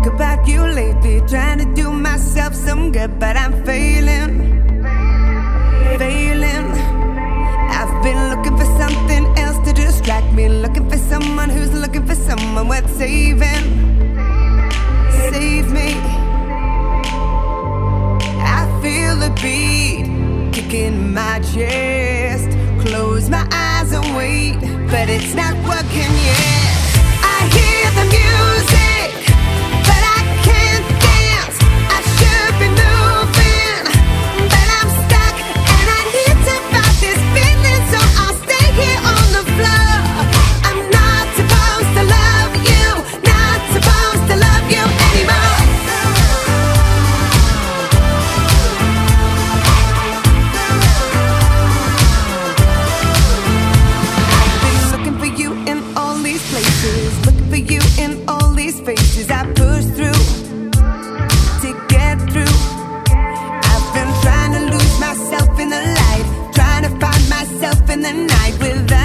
About you lately, trying to do myself some good, but I'm failing. I've been looking for something else to distract me, looking for someone who's looking for someone worth saving. Save me. I feel the beat kicking in my chest. Close my eyes and wait, but it's not working yet. I hear the music, but I can't dance. I should be moving, but I'm stuck, and I need to fight this feeling, so I'll stay here on the floor. I'm not supposed to love you, not supposed to love you anymore. I've been looking for you in all these places, looking for you in all these faces. I push through to get through. I've been trying to lose myself in the light, trying to find myself in the night without